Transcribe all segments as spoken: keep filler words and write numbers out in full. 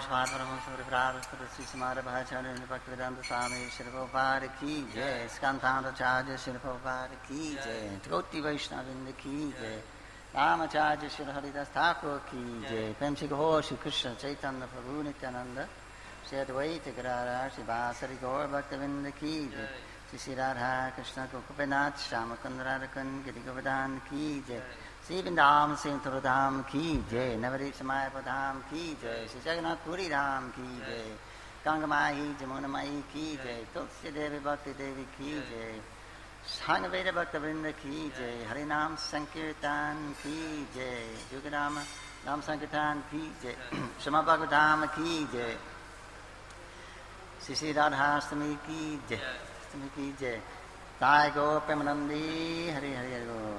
स्वाद परमहंस परिव्राजक श्री समार भाचार्य भक्ति वेदांत स्वामी श्री प्रभुपाद की जय। स्कंधाचार्य श्री प्रभुपाद की जय। त्रिकोटि वैष्णववृंद की जय। रामाचार्य श्री हरिदास ठाकुर की जय। प्रेम से कहो श्री कृष्ण चैतन्य प्रभु नित्यानंद श्री अद्वैत गदाधर श्रीवासरि गौर भक्तवृंद की जय। श्री श्री राधा कृष्ण गोपीनाथ श्याम कुंद गिरि गोवर्धन की जय। श्री वृंदावन से तुलधाम की जय। नवदीप समाय धाम की जय। श्री जगन्नाथ पुरी धाम की जय। गंगमाई जमुनामाई की जय। तुलसी देवी भक्ति देवी की जय। संग वेद भक्तवृंद की जय। हरि नाम संकीर्तन की जय। जुग नाम नाम संकीर्तन की जय। क्षमा भगवत धाम की जय। श्री श्री राधाष्टमी की जय। अष्टमी की जय। ताय गो प्रेमानंदी हरि हरि हरि गो।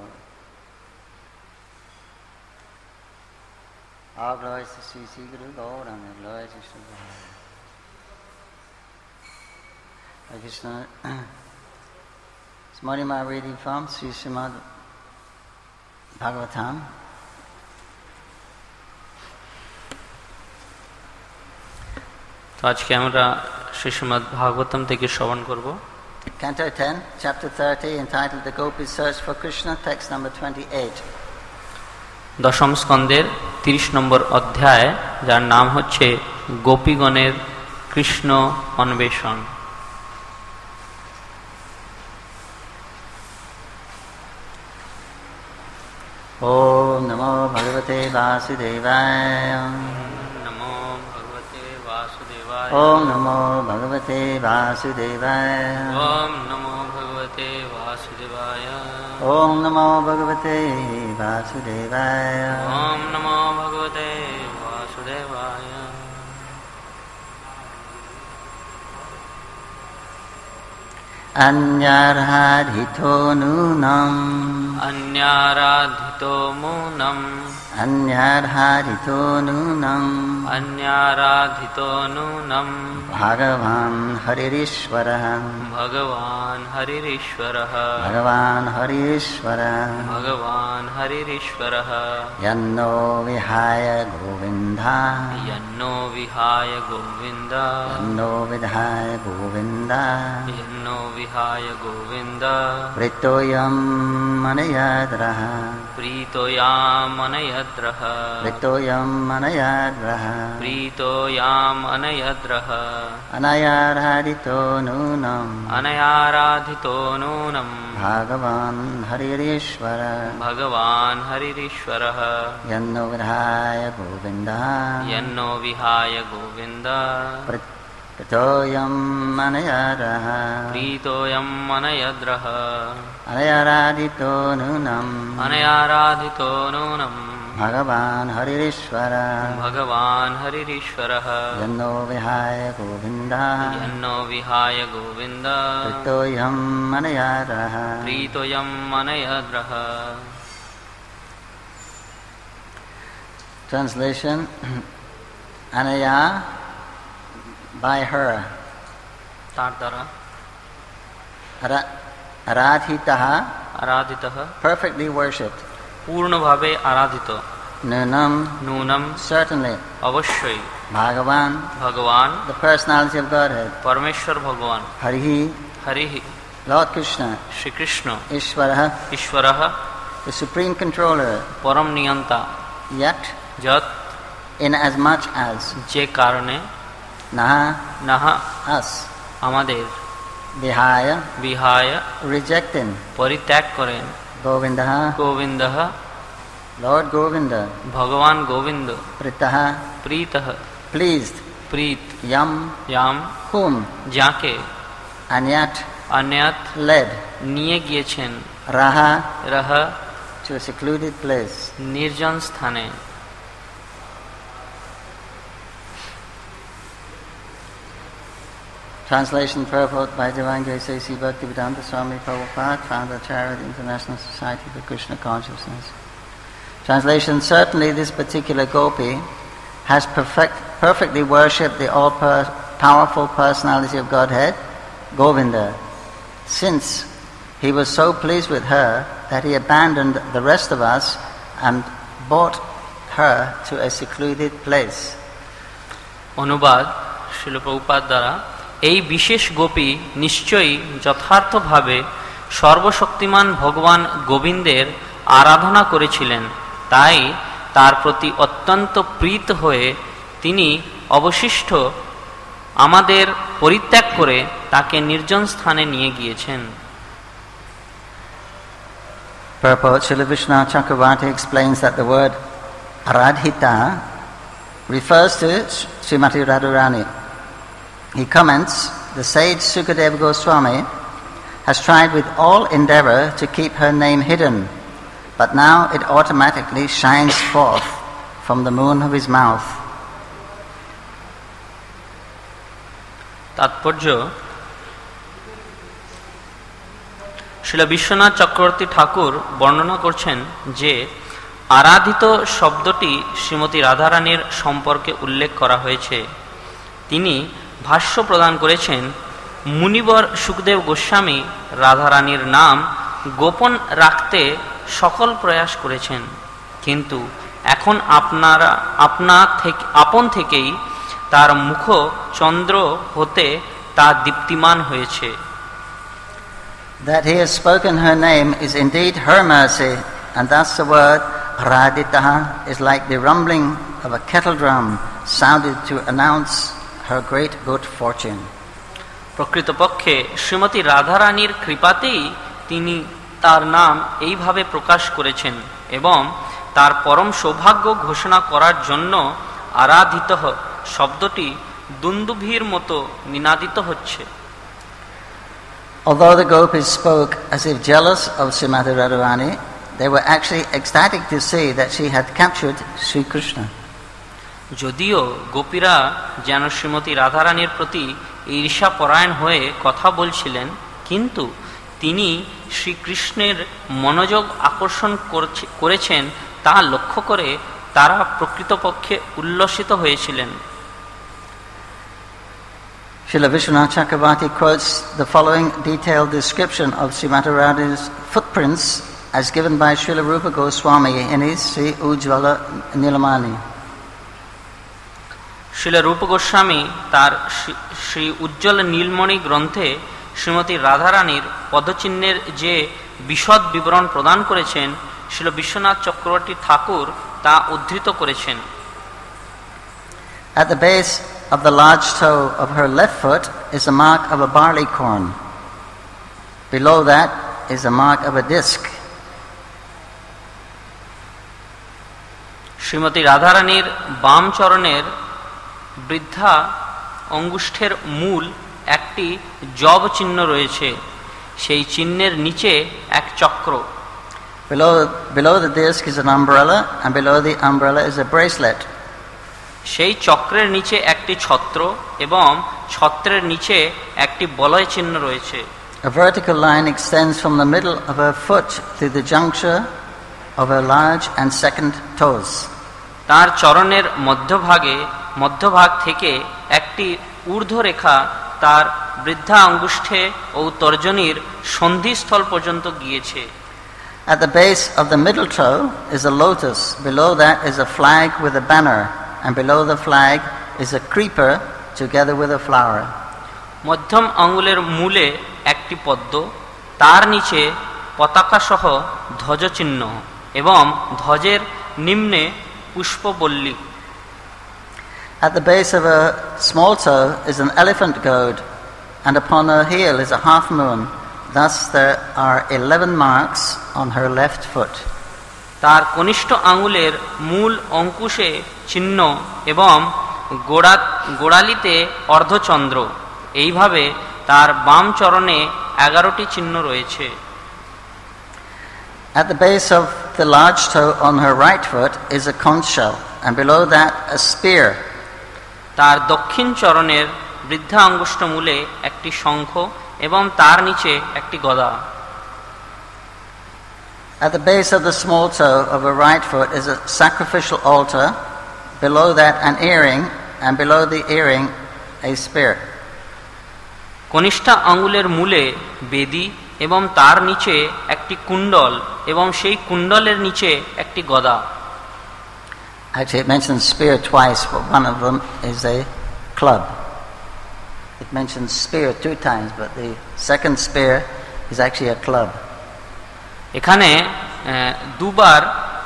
All glory to Sri Sri Guru Gauranga, glory to Sri Hare Krishna. This morning I'm reading from Sri Srimad Bhagavatam. তো আজকে আমরা শ্রী শ্রীমদ্ ভাগবতম থেকে শ্রবণ করব। Canto ten, chapter thirty, entitled The Gopis Search for Krishna, text number twenty-eight. দশম স্কন্দের তিরিশ নম্বর অধ্যায়, যার নাম হচ্ছে গোপীগণের কৃষ্ণ অন্বেষণ। ওম নমো ভগবতে বাসুদেবায়। নমো ভগবতে বাসুদেবায়। ওম নমো ভগবতে বাসুদেবায়। ওম নমো ভগবতে বাসুদেবায়। ওম নমো ভগবতে বাসুদেবায়। ওম নমো ভগবতে বাসুদেবায়। অন্যারাধিতো নূনম। অন্যারাধিতো মুনম। অন্যারাধিতো নূনম। অন্যারাধিতো নূনম। ভগবান হরিരീশ্বরঃ। ভগবান হরিരീশ্বরঃ। ভগবান হরিരീশ্বরঃ। ভগবান হরিരീশ্বরঃ। যন্নো বিহায় গোবিন্দা। যন্নো বিহায় গোবিন্দ। যন্নো বিধায় গোবিন্দা। যন্নো বিহায় গোবিন্দ। প্রীতোয়ম মনয়াদ্রঃ। প্রীতোয়ামনয়দ্রঃ। প্রীতোয়ম মনয়াদ্রঃ। প্রীতোয়ামনয়দ্রঃ। অনয়ারাধিতো নূনম। অনয়ারাধিতো নূনম। ভগবান হরিരീশ্বর। ভগবান হরিരീশ্বরঃ। যন্নো বিধায় গোবিন্দা। যন্নো বিহায় গোবিন্দ। প্রীতোয়ম মনয়াদ্রঃ। প্রীতোয়ামনয়দ্রঃ। অনয়ারাধিতো নূনম। অনয়ারাধিতো নূনম। ভগবান হরিരീশ্বর। ভগবান হরিരീশ্বরঃ। যন্নো বিহায় Govinda. যন্নো বিহায় Govinda. প্রীতোয়ম মনয়াদ্রঃ। প্রীতোয়ামনয়দ্রঃ। Translation: Anaya, by her. তার দ্বারা। Aradhitah, আরাধিতঃ, perfectly worshipped. পূর্ণভাবে আরাধিত। Nunam, নূনম, certainly. অবশ্যই। Bhagavan, ভগবান, the personality of Godhead. পরমেশ্বর ভগবান। Harihi, হরিঃ, Lord Krishna. Shrikrishna. Ishvaraha, ঈশ্বরঃ, the supreme controller. পরম নিয়ন্তা। Yet, যৎ, in as much as. যে কারণে। Naha, Naha, us. আমাদের। Vihaya, বিহায়, rejecting. পরিত্যাগ করেন। Govindaha, গোবিন্দঃ, Lord Govinda. ভগবান গোবিন্দ। Pritaha, প্রীতঃ, pleased. প্রীত। Yam, ইয়াম, whom. যাকে। Anyat, অন্যাত, led. নিয়ে গিয়েছেন। Raha, রহ, to a secluded place. নির্জন স্থানে। Translation purport by Divine Grace A C Bhaktivedanta Swami Prabhupada, founder of the International Society for Krishna Consciousness. Translation: certainly this particular gopi has perfect, perfectly worshipped the all-powerful personality of Godhead, Govinda, since he was so pleased with her that he abandoned the rest of us and brought her to a secluded place. অনুবাদ শ্রীল প্রভুপাদ দ্বারা। এই বিশেষ গোপী নিশ্চয়ই যথার্থভাবে সর্বশক্তিমান ভগবান গোবিন্দের আরাধনা করেছিলেন, তাই তার প্রতি অত্যন্ত প্রীত হয়ে তিনি অবশিষ্ট আমাদের পরিত্যাগ করে তাকে নির্জন স্থানে নিয়ে গিয়েছেন। Purport: Srila Vishnu Chakravarti explains that the word Radhita refers to Srimati Radharani. He comments, the sage Sukadeva Goswami has tried with all endeavor to keep her name hidden, but now it automatically shines forth from the moon of his mouth. তাৎপর্য: শ্রীল বিশ্বনাথ চক্রবর্তী ঠাকুর বর্ণনা করছেন যে আরাধিত শব্দটি শ্রীমতী রাধারানীর সম্পর্কে উল্লেখ করা হয়েছে। তিনি ভাষ্য প্রদান করেছেন, মুনিবর সুখদেব গোস্বামী রাধারানীর নাম গোপন রাখতে সকল প্রয়াস করেছেন, কিন্তু এখন আপনারা আপনা থেকে আপন থেকেই তার মুখ চন্দ্র হতে তা দীপ্তিমান হয়েছে। That he has spoken her name is indeed her mercy, and thus the word Radhitaha is like the rumbling of a kettle drum sounded to announce her great good fortune. প্রকৃতপক্ষে শ্রীমতী রাধারানীর কৃপাতেই তিনি তার নাম এইভাবে প্রকাশ করেছেন এবং তার পরম সৌভাগ্য ঘোষণা করার জন্য আরাধিত শব্দটি দুন্দুভির মতো নিনাদিত হচ্ছে। Although the gopis spoke as if jealous of Srimati Radharani, they were actually ecstatic to see that she had captured Sri Krishna. যদিও গোপীরা যেন শ্রীমতী রাধারানীর প্রতি ঈর্ষা পরায়ণ হয়ে কথা বলছিলেন, কিন্তু তিনি শ্রীকৃষ্ণের মনোযোগ আকর্ষণ করেছেন তা লক্ষ্য করে তারা প্রকৃতপক্ষে উল্লসিত হয়েছিলেন। Srila Vishwanath Chakravarti quotes the following detailed description of Srimati Radharani's footprints as given by Srila Rupa Goswami in his Sri Ujjvala Nilamani. Srila Rupa Goswami তার শ্রী উজ্জ্বল নীলমণি গ্রন্থে শ্রীমতী রাধারানীর পদচিহ্নের যে বিশদ বিবরণ প্রদান করেছেন, শ্রীল বিশ্বনাথ চক্রবর্তী ঠাকুর তা উদ্ধৃত করেছেন। At the base of the large toe of her left foot is a mark of a barley corn. Below that is a mark of a disc. Shrimati রাধারানীর বাম চরণের বৃদ্ধা অঙ্গুষ্ঠের মূল একটি জব চিহ্ন রয়েছে, সেই চিহ্নের নিচে এক চক্র। Below, below the disc is an umbrella, and below the umbrella is a bracelet. সেই চক্রের নিচে একটি ছত্র এবং ছত্রের নিচে একটি বলয় চিহ্ন রয়েছে। A vertical line extends from the middle of her foot to the juncture of her large and second toes. তার চরণের মধ্যভাগে মধ্যভাগ থেকে একটি ঊর্ধ্বরেখা তার বৃদ্ধা অঙ্গুষ্ঠে ও তর্জনীর সন্ধিস্থল পর্যন্ত গিয়েছে। At the base of the middle toe is a lotus. Below that is a flag with a banner, and below the flag is a creeper together with a flower. মধ্যম আঙ্গুলের মূলে একটি পদ্ম, তার নিচে পতাকা সহ ধ্বজচিহ্ন এবং ধ্বজের নিম্নে পুষ্পবল্লী। At the base of her small toe is an elephant goad, and upon her heel is a half moon. Thus there are eleven marks on her left foot. তার কনিষ্ঠ আঙ্গুলের মূল অঙ্কুশে চিহ্ন এবং গোড়া গোড়ালিতে অর্ধচন্দ্র, এইভাবে তার বাম চরণে এগারোটি চিহ্ন রয়েছে। At the base of the large toe on her right foot is a conch shell, and below that a spear. তার দক্ষিণ চরণের বৃদ্ধা অঙ্গুষ্ঠ মূলে একটি শঙ্খ এবং তার নিচে একটি গদা। At the base of the small toe of her right foot is a sacrificial altar, below that an earring, and below the earring a spear. কনিষ্ঠা আঙ্গুলের মূলে বেদী এবং তার নিচে একটি কুণ্ডল এবং সেই কুণ্ডলের নিচে একটি গদা। Actually, it mentions spear twice, but one of them is a club. It mentions spear two times, but the second spear is actually a club. এখানে দুবার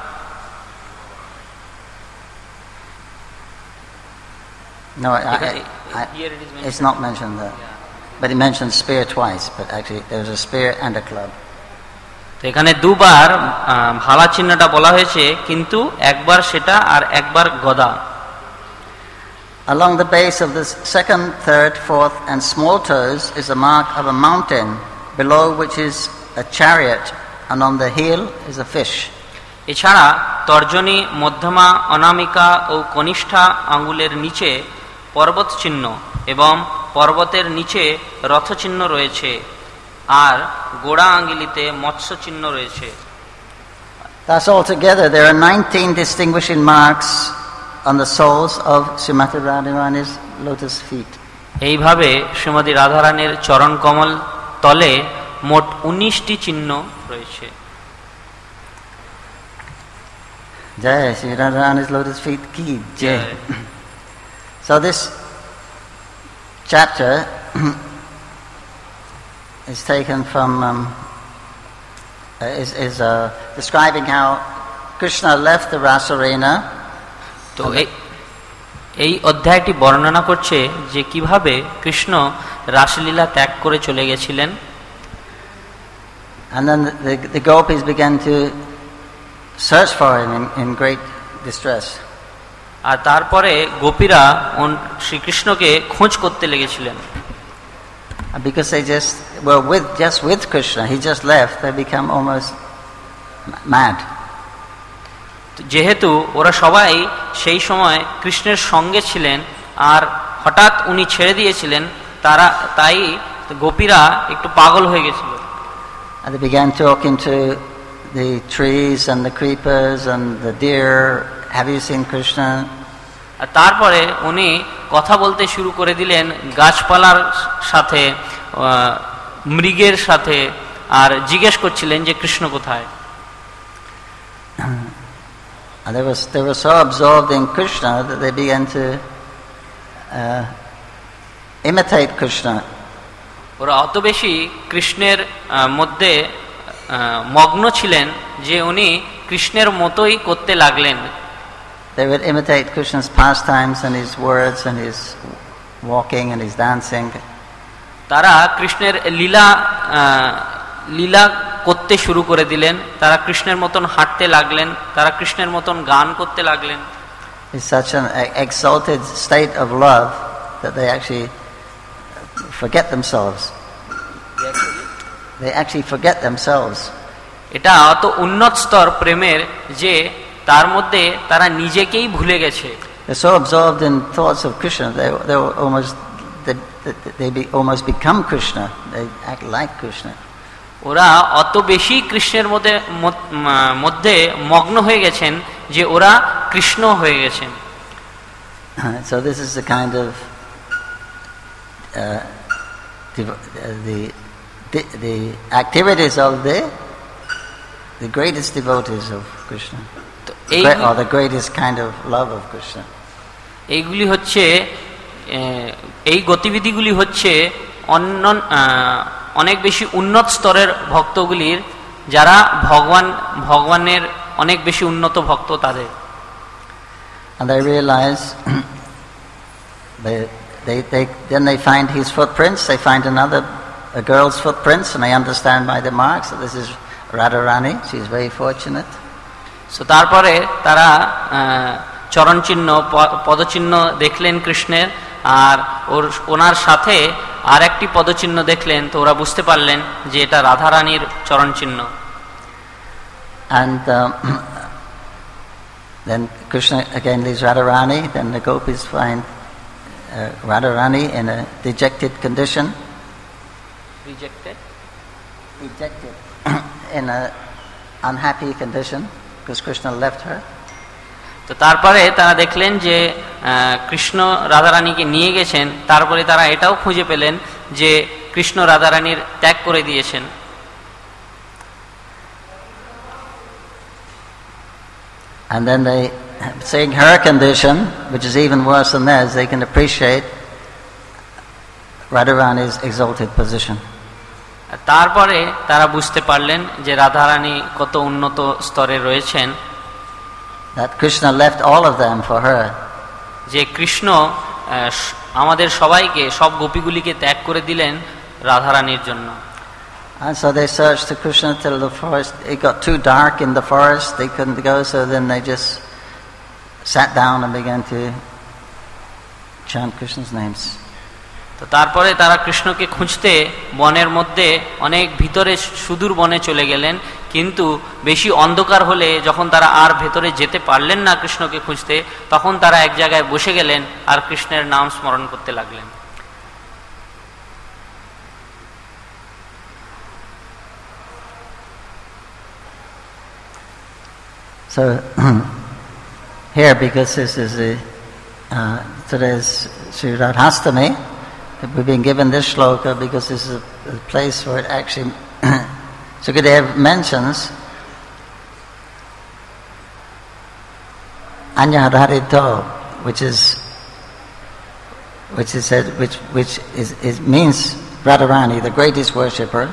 No, I, I, I, here it is mentioned. it's not mentioned there. Yeah. But it mentions spear twice, but actually there's a spear and a club. তো এখানে দুবার ভালা চিহ্নটা বলা হয়েছে, কিন্তু একবার সেটা আর একবার গদা। Along the base of the second, third, fourth and small toes is a mark of a mountain, below which is a chariot, and on the heel is a fish. এছাড়া তর্জনী, মধ্যমা, অনামিকা ও কনিষ্ঠা আঙ্গুলের নিচে পর্বত চিহ্ন এবং পর্বতের নিচে রথ চিহ্ন রয়েছে, আর গোড়া আঙ্গুলিতে মৎস্য চিহ্ন রয়েছে। Thus altogether there are nineteen distinguishing marks on the soles of Srimati Radharani's lotus feet. এইভাবে শ্রীমতী রাধারানীর চরণ কমল তলে মোট উনিশটি চিহ্ন রয়েছে। Jai Sri Radharani's lotus feet ki jai. So this chapter is taken from um, uh, is, is uh, describing how Krishna left the Rasa arena. তো এই অধ্যায়টি বর্ণনা করছে যে কিভাবে কৃষ্ণ রাসলীলা ত্যাগ করে চলে গেছিলেন। And then the, the gopis began to search for him in, in great distress. আর তারপরে গোপীরা শ্রীকৃষ্ণকে খোঁজ করতে লেগেছিলেন। Because they just were with just with Krishna, he just left. They become almost mad. যেহেতু ওরা সবাই সেই সময় কৃষ্ণের সঙ্গে ছিলেন আর হঠাৎ উনি ছেড়ে দিয়েছিলেন, তারা তাই গোপীরা একটু পাগল হয়ে গেছিল। And they began talking to the trees and the creepers and the deer. Have you seen Krishna? আর তারপরে উনি কথা বলতে শুরু করে দিলেন গাছপালার সাথে, মৃগের সাথে, আর জিজ্ঞেস করছিলেন যে কৃষ্ণ কোথায়। And they were they were so absorbed in Krishna that they began to uh, imitate Krishna. ওরা অত বেশি কৃষ্ণের মধ্যে মগ্ন ছিলেন যে উনি কৃষ্ণের মতোই করতে লাগলেন। They would imitate Krishna's pastimes and his words and his walking and his dancing. তারা কৃষ্ণের লীলা লীলা করতে শুরু করে দিলেন, তারা কৃষ্ণের মতন হাঁটতে লাগলেন, তারা কৃষ্ণের মতন গান করতে লাগলেন। It's such an exalted state of love that they actually forget themselves. They actually, they actually forget themselves. এটা অত উন্নত স্তর প্রেমের যে তার মধ্যে তারা নিজেকেই ভুলে গেছে। They're so absorbed in thoughts of Krishna, they they almost they, they be, almost become Krishna. They act like Krishna. ওরা অত বেশি কৃষ্ণের মধ্যে মধ্যে মগ্ন হয়ে গেছেন যে ওরা কৃষ্ণ হয়ে গেছেন। So this is the kind of uh, the, the the the activities of the the greatest devotees of Krishna, or the greatest kind of love of Krishna. এইগুলি হচ্ছে এই গতিবিধিগুলি হচ্ছে অন্য অনেক বেশি উন্নত স্তরের ভক্তগুলির, যারা ভগবান ভগবানের অনেক বেশি উন্নত ভক্ত তাদের। And they realize they they they then they find his footprints, they find another a girl's footprints, and they understand by the marks that this is Radharani. She is very fortunate. So তারপরে তারা চরণ চিহ্ন পদচিহ্ন দেখলেন কৃষ্ণের, আর ওর ওনার সাথে আর একটি পদচিহ্ন দেখলেন, তো ওরা বুঝতে পারলেন যে এটা রাধারানীর চরণ চিহ্ন। And um, then Krishna again leaves Radharani. Then the gopis find uh, Radharani in a dejected condition. Rejected. Dejected. In a unhappy condition because Krishna left her. তো তারপরে তারা দেখলেন যে কৃষ্ণ রাধারানীকে নিয়ে গেছেন, তারপরে তারা এটাও খুঁজে পেলেন যে কৃষ্ণ রাধারানীর ত্যাগ করে দিয়েছেন। And then they, seeing her condition, which is even worse than theirs, they can appreciate Radharani's exalted position. তারপরে তারা বুঝতে পারলেন যে রাধারানী কত উন্নত স্তরে রয়েছেন, that Krishna left all of them for her. যে কৃষ্ণ আমাদের সবাইকে, সব গোপীগুলিকে ত্যাগ করে দিলেন রাধারানীর জন্য। And so they searched to Krishna till the forest, it got too dark in the forest, they couldn't go, so then they just sat down and began to chant Krishna's names. তো তারপরে তারা কৃষ্ণকে খুঁজতে বনের মধ্যে অনেক ভিতরে সুদূর বনে চলে গেলেন, কিন্তু বেশি অন্ধকার হলে যখন তারা আর ভেতরে যেতে পারলেন না কৃষ্ণকে খুঁজতে, তখন তারা এক জায়গায় বসে গেলেন আর কৃষ্ণের নাম স্মরণ করতে লাগলেন। So here, because this is the uh, today's Sri Radhastami, we've been given this shloka because this is a, a place where it actually Sukadev mentions Anya Radhito, which is which is said, which which is, is means Radharani, the greatest worshipper.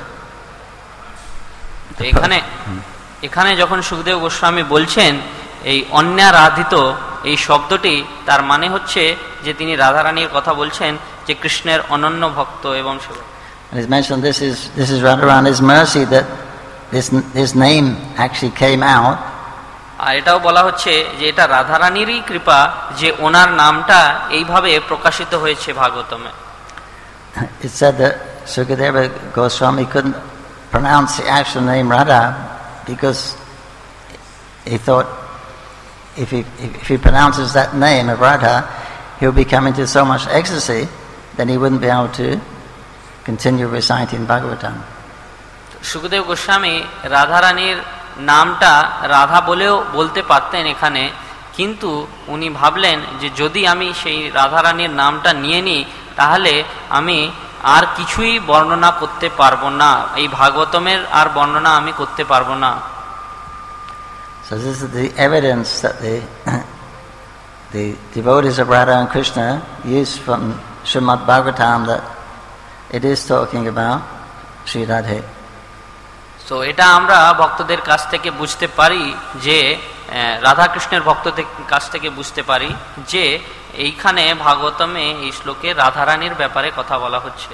এখানে এখানে যখন সুখদেব গোস্বামী বলছেন এই অন্যারাধিত, এই শব্দটি তার মানে হচ্ছে যে তিনি রাধারানীর কথা বলছেন, যে কৃষ্ণের অনন্য ভক্ত এবং সেবক। And it's mentioned this is this is Radharani's mercy that this his name actually came out. আর এটাও বলা হচ্ছে যে এটা রাধারানীরই কৃপা যে ওনার নামটা এইভাবে প্রকাশিত হয়েছে ভাগবতমে। It said that Sukadeva Goswami couldn't pronounce the actual name Radha because he thought if he if he pronounces that name of Radha, he'll be coming to so much ecstasy, then he wouldn't be able to continue reciting Bhagavatam. Sukhdev Goswami রাধারানীর নামটা রাধা বলেও বলতে পারতেন এখানে, কিন্তু উনি ভাবলেন যে যদি আমি সেই রাধারানীর নামটা নিয়ে নিই তাহলে আমি আর কিছুই বর্ণনা করতে পারবো না, এই ভাগবতমের আর বর্ণনা আমি করতে পারবো না। So this is the evidence that the the devotees of Radha and Krishna use from Srimad Bhagavatam that it is talking about Sri Radhe. তো এটা আমরা ভক্তদের কাছ থেকে বুঝতে পারি যে রাধা কৃষ্ণের ভক্তদের কাছ থেকে বুঝতে পারি যে এইখানে ভাগবতমে এই শ্লোকে রাধারানীর ব্যাপারে কথা বলা হচ্ছে।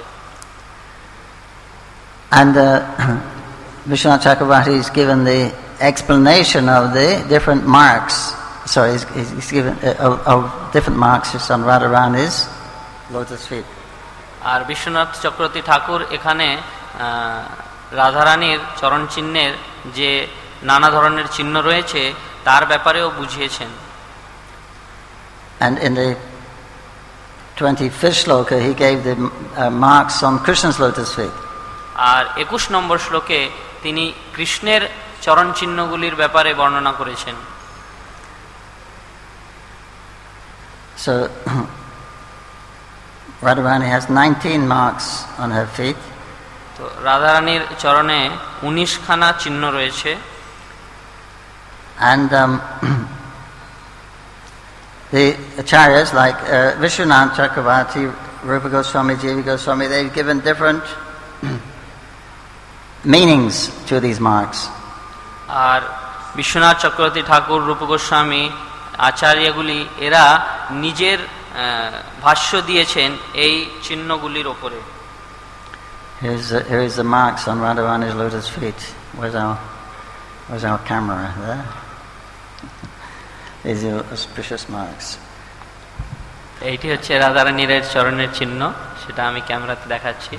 And uh, Vishwanath Chakravarti is given the explanation of the different marks. Sorry, he's, he's given uh, of, of different marks just on Radharani's lotus feet. আর বিশ্বনাথ চক্রবর্তী ঠাকুর এখানে রাধারানীর চরণ চিহ্নের যে নানা ধরনের চিহ্ন রয়েছে তার ব্যাপারেও বুঝিয়েছেন। And in the twenty-fifth shloka he gave the uh, marks on Krishna's lotus feet. আর একুশ নম্বর শ্লোকে তিনি কৃষ্ণের চরণ চিহ্নগুলির ব্যাপারে বর্ণনা করেছেন। So Radharani has nineteen marks on her feet. তো রাধারানীর চরণে উনিশ খানা চিহ্ন রয়েছে। And um, the acharyas like uh, Vishwanath Chakravarti, Rupa Goswami, Jiva Goswami, they've given different meanings to these marks. আর বিশ্বনাথ চক্রবর্তী ঠাকুর, রূপ গোস্বামী, আচার্যগুলি এরা নিজের ভাষ্য দিয়েছেন এই চিহ্নগুলির ওপরে। Here's the, here is the marks on Radharani's lotus feet. Where's our where's our camera there? These are auspicious marks. এইটি হচ্ছে রাধারানীর চরণের চিহ্ন, সেটা আমি ক্যামেরাতে দেখাচ্ছি।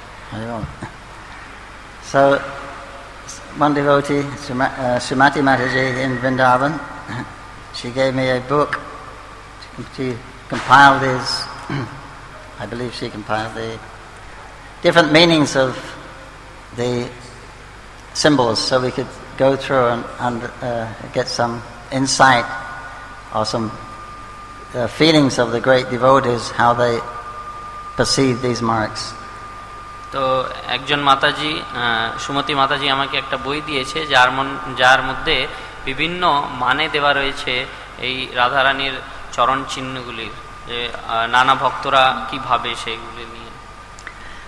So one devotee, Srimati Mataji in Vrindavan, she gave me a book. She compiled these, I believe she compiled the different meanings of the symbols, so we could go through and, and uh, get some insight or some uh, feelings of the great devotees, how they perceive these marks. তো একজন মাতাজি, সুমতি মাতাজি আমাকে একটা বই দিয়েছে যার মন যার মধ্যে বিভিন্ন মানে দেওয়া রয়েছে এই রাধারানীর চরণ চিহ্নগুলির, যে নানা ভক্তরা কি ভাবে সেইগুলি নিয়ে।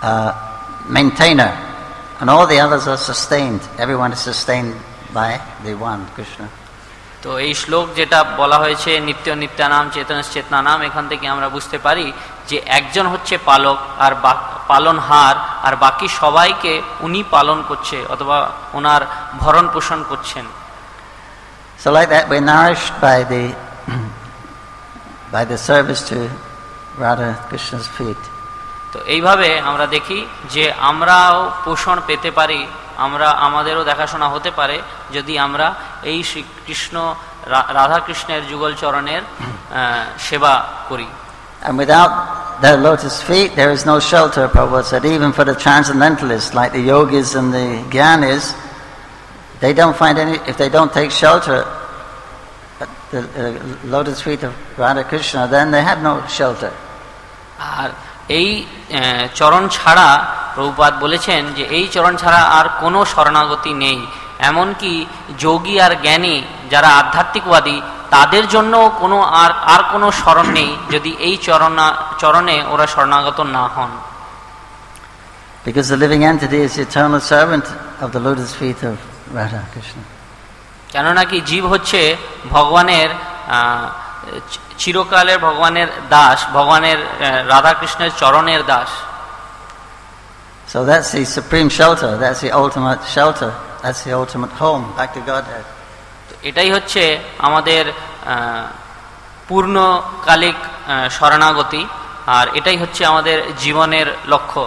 uh, maintainer, and all the others are sustained. Everyone is sustained by the one, Krishna. তো এই শ্লোক যেটা বলা হয়েছে নিত্য নিত্যানাম চেতনস চেতনানাম, এখান থেকে আমরা বুঝতে পারি যে একজন হচ্ছে পালক আর পালনহার, আর বাকি সবাইকে উনি পালন করছে অথবা ওনার ভরণ পোষণ করছেন। So like that we're nourished by the by the service to Radha Krishna's feet. তো এইভাবে আমরা দেখি যে আমরাও পোষণ পেতে পারি, আমরা আমাদেরও দেখাশোনা হতে পারে যদি আমরা এই শ্রীকৃষ্ণ রাধা কৃষ্ণের যুগল চরণের সেবা করি। And without their lotus feet there is no shelter, Prabhupada said, even for the transcendentalists like the yogis and the gyanis. They don't find any, if they don't take shelter at the uh, lotus feet of Radha Krishna, then they have no shelter. আর এই চরণ ছাড়া প্রভুপাদ বলেছেন যে এই চরণ ছাড়া আর কোনো শরণাগতি নেই, এমনকি যোগী আর জ্ঞানী যারা আধ্যাত্মিকবাদী তাদের জন্য কোনো আর আর কোনো শরণ নেই যদি এই চরণা চরণে ওরা শরণাগত না হন। Because the living entity is the eternal servant of the lotus feet of Radha Krishna. কেননা কি জীব হচ্ছে ভগবানের চিরকালের ভগবানের দাস, ভগবানের রাধা কৃষ্ণের চরণের Das. So that's the supreme shelter, that's the ultimate shelter, that's the ultimate home back to Godhead. এটাই হচ্ছে আমাদের পূর্ণকালিক শরণাগতি, আর এটাই হচ্ছে আমাদের জীবনের লক্ষ্য।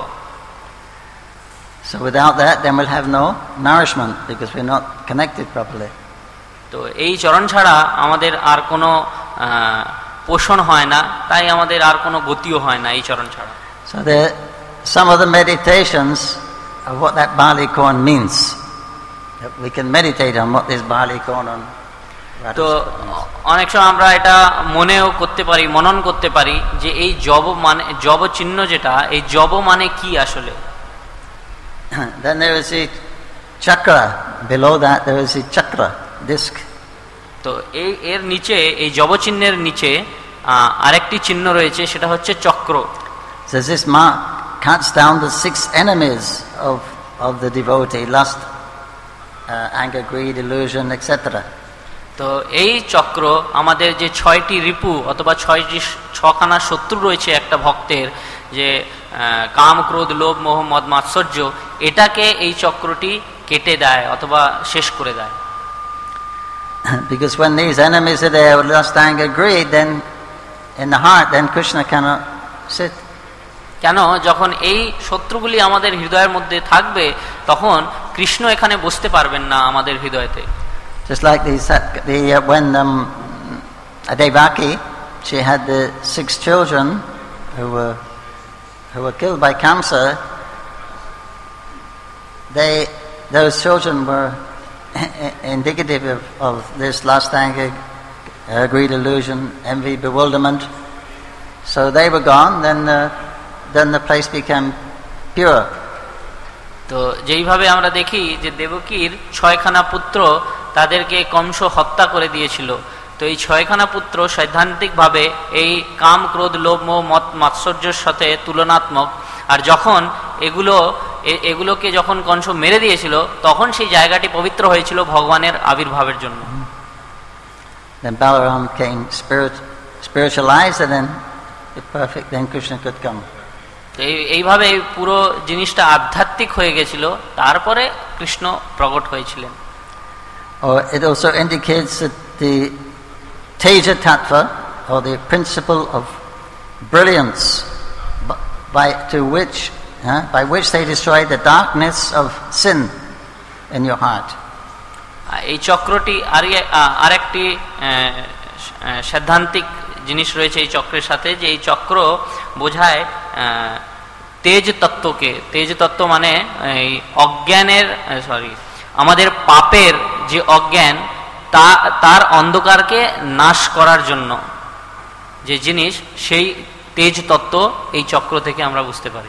So without that then we'll have no nourishment because we're not connected properly. তো এই চরণ ছাড়া আমাদের আর কোনো পোষণ হয় না, তাই আমাদের আর কোনো গতিও হয় না এই চরণ ছাড়া। So there some of the meditations of what that barley corn means. We can meditate on what this barley corn on. তো অনেক সময় আমরা এটা মনেও করতে পারি, মনন করতে পারি যে এই জব মানে জব চিহ্ন যেটা, এই জব মানে কি আসলে। Then there is a chakra, below that there is a chakra disc. তো এই এর নিচে এই জব চিহ্নের নিচে আরেকটি চিহ্ন রয়েছে, সেটা হচ্ছে চক্র। So this mark cuts down the six enemies of of the devotee: lust, uh, anger, greed, illusion, et cetera. তো এই চক্র আমাদের যে ছয়টি রিপু অথবা ছয়টি ছখানা শত্রু রয়েছে একটা ভক্তের, যে কাম, ক্রোধ, লোভ, মোহ, মদ, মাৎসর্য, এটাকে এই চক্রটি কেটে দেয় অথবা শেষ করে দেয়। Because when these enemies are there, lust, anger, greed, then in the heart, then Krishna cannot sit. কেন? যখন এই শত্রুগুলি আমাদের হৃদয়ের মধ্যে থাকবে তখন কৃষ্ণ এখানে বসতে পারবেন না আমাদের হৃদয়তে। Just like the, the uh, when um, Devaki, she had the six children who were who were killed by cancer. They those children were indicative of, of this lust, anger, uh, greed, illusion, envy, bewilderment. So they were gone. Then uh, then the place became pure. তো যেইভাবে আমরা দেখি যে দেবকীর ছয়খানা পুত্র তাদেরকে কংস হত্যা করে দিয়েছিল, তো এই ছয়খানা পুত্র সৈদ্ধান্তিকভাবে এই কাম, ক্রোধ, লোভ, মোহ, মদ, মাৎসর্যের সাথে তুলনাত্মক। আর যখন এগুলো এগুলোকে যখন কংস মেরে দিয়েছিল তখন সেই জায়গাটি পবিত্র হয়েছিল ভগবানের আবির্ভাবের জন্য। Then Balaram came spirit, spiritualized, and then the perfect, then Krishna could come. এই এইভাবে পুরো জিনিসটা আধ্যাত্মিক হয়ে গেছিল, তারপরে কৃষ্ণ প্রকট হয়েছিলেন। Or it also indicates that the Teja Tattva, or the principle of brilliance, by to which uh, by which they destroy the darkness of sin in your heart. এই চক্রটি আর আরেকটি সিদ্ধান্তিক জিনিস রয়েছে এই চক্রের সাথে, যে এই চক্র বোঝায় তেজ তত্ত্বকে। তেজ তত্ত্ব মানে এই অজ্ঞানের সরি আমাদের পাপের যে অজ্ঞান তা তার অন্ধকারকে নাশ করার জন্য যে জিনিস, সেই তেজ তত্ত্ব এই চক্র থেকে আমরা বুঝতে পারি।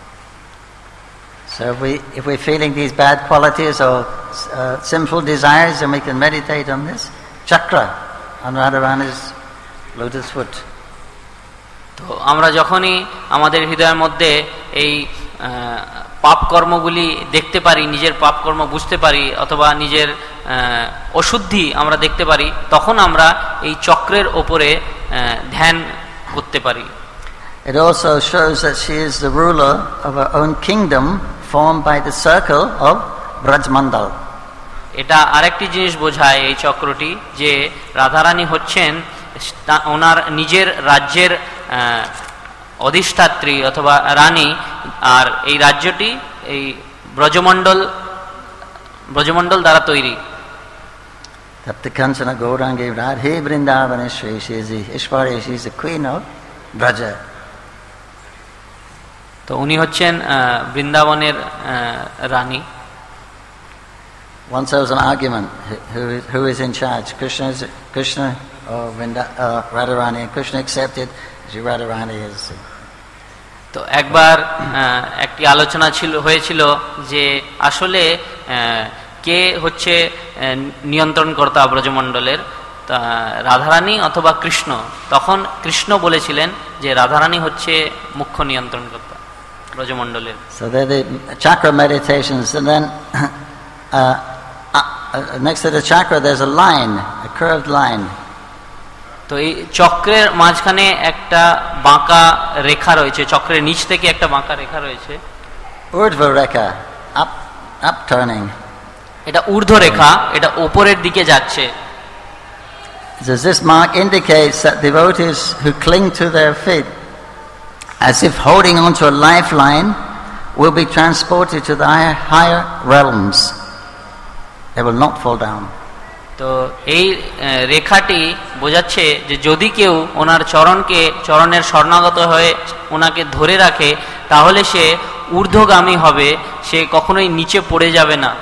So if we if we're feeling these bad qualities or uh, sinful desires, then we can meditate on this chakra on Radharani's lotus foot. তো আমরা যখনই আমাদের হৃদয়ের মধ্যে এই পাপ কর্মগুলি দেখতে পারি, নিজের পাপ কর্ম বুঝতে পারি, অথবা নিজের অশুদ্ধি আমরা দেখতে পারি, তখন আমরা এই চক্রের ওপরে ধ্যান করতে পারি। It also shows that she is the ruler of her own kingdom formed by the circle of Brajmandal. এটা আরেকটি জিনিস বোঝায় এই চক্রটি, যে রাধারানী হচ্ছেন ওনার নিজের রাজ্যের অধিষ্ঠাত্রী অথবা রানী, আর এই রাজ্যটি এই ব্রজমণ্ডল ব্রজমণ্ডল দ্বারা তৈরি। Tapta Kanchana Gaurangi Radhe Vrindavaneshwari, she is the Ishwari, she is the queen of Braja. তো উনি হচ্ছেন বৃন্দাবনের রানী। Once there was an argument, who is, who is in charge, Krishna is Krishna or Vrinda, uh, Radharani, and Krishna accepted as Radharani is. তো একবার একটি আলোচনা ছিল হয়েছিল যে আসলে কে হচ্ছে নিয়ন্ত্রণকর্তা ব্রজমণ্ডলের, রাধারানী অথবা কৃষ্ণ। তখন কৃষ্ণ বলেছিলেন যে রাধারানী হচ্ছে মুখ্য নিয়ন্ত্রণকর্তা ব্রজমণ্ডলের। So there the chakra meditations, and then uh, uh, next to the chakra there's a line, a curved line. তো এই চক্রের মাঝখানে একটা বাঁকা রেখা রয়েছে, চক্রের নিচ থেকে একটা বাঁকা রেখা রয়েছে, urdhva rekha, up up turning. এটা ঊর্ধ্ব রেখা, এটা উপরের দিকে যাচ্ছে। So this mark indicates that devotees who cling to their feet as if holding onto a lifeline will be transported to the higher, higher realms. They will not fall down. তো এই রেখাটি বোঝাচ্ছে যে যদি কেউ ওনার চরণকে চরণের শরণাগত হয়ে ওনাকে ধরে রাখে, তাহলে সে ঊর্ধ্বগামী হবে, সে কখনোই নিচে পড়ে যাবে না।